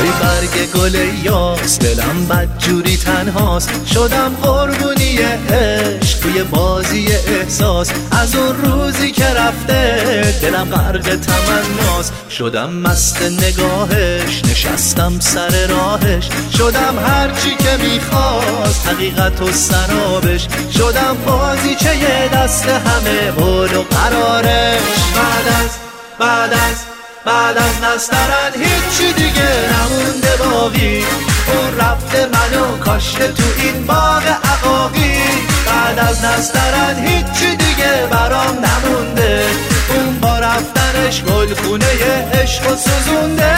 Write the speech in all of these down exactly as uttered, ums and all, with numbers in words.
وای برگ گل یاس دلم بدجوری تنهاست، شدم قربونی عشق توی بازی احساس. از اون روزی که رفته دلم غرق تمناست، شدم مست نگاهش نشستم سر راهش. شدم هرچی که میخواست حقیقت و سرابش، شدم بازی چه یه دست همه حول و قرارش. بعد از بعد از بعد از نسترن هیچی دیگه نمونده باقی، اون رفته منو کاشته تو این باغ عقاقی. بعد از نسترن هیچی دیگه برام نمونده، اون با رفتنش گلخونه عشق و سوزونده.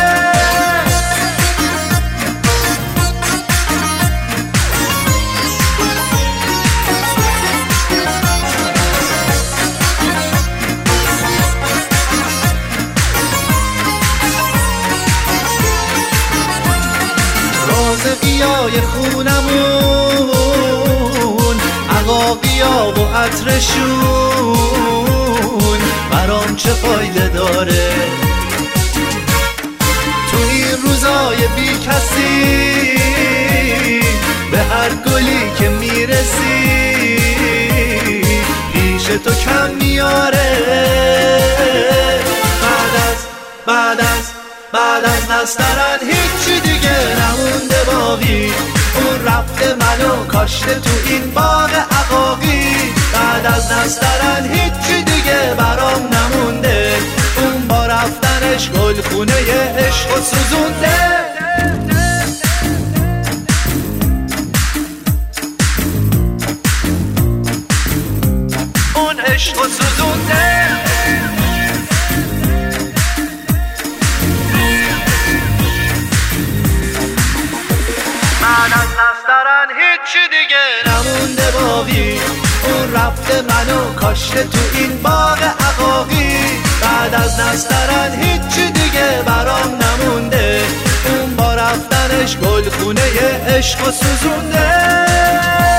رازقیای خونمون عقاقیا و عطرشون برام چه فایده داره. تو این روزای بی کسی به هر گلی که میرسی پیش تو کم میاره. بعد از بعد از بعد از نسترن هیچی دیگه نمونده باقی، اون رفته منو کاشته تو این باغ عقاقی. بعد از نسترن هیچی دیگه برام نمونده، اون با رفتنش گلخونه عشق و سوزونده. اون عشق و سوزونده. بعد از نسترن هیچی دیگه نمونده باقی، اون رفته منو کاشته تو این باغ عقاقی. بعد از نسترن هیچی دیگه برام نمونده، اون با رفتنش گلخونه عشق و سوزونده.